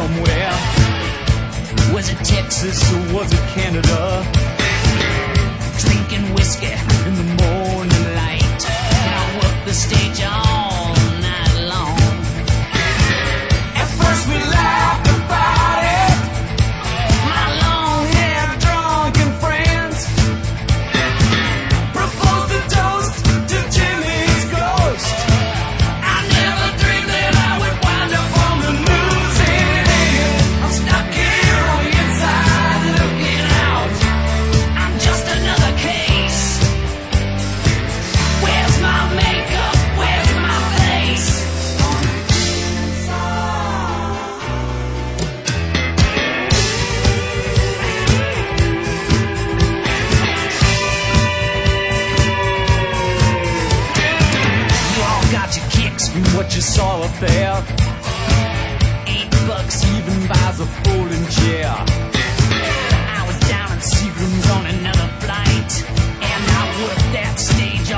somewhere. Was it Texas or was it Canada? Drinking whiskey in the morning light, and I worked the stage all night long. At first we laughed about it, my long-haired drunken friends proposed a toast to Jimmy's ghost. I never dreamed that I would wind up on the news end. I'm stuck here on the inside looking out. I'm just another case. Where's my makeup? Where's my face? You all got your kicks from what you saw up there. $8 even buys a folding chair. I was down in Seagram's on another flight, and I worked that stage